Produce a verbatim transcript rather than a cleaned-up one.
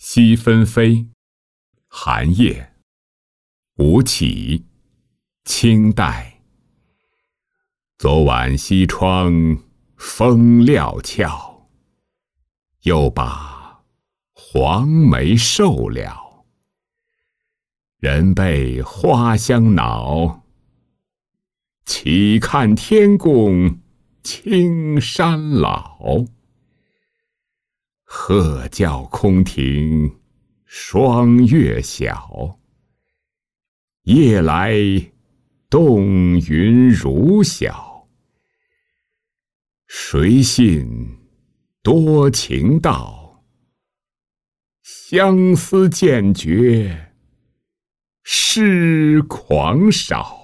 西纷飞，寒夜，吴起，清代。昨晚西窗风料峭，又把黄梅授了。人被花香恼，岂看天公青山老。鹤叫空庭霜月晓，夜来冻云如晓。谁信多情道，相思渐觉痴狂少。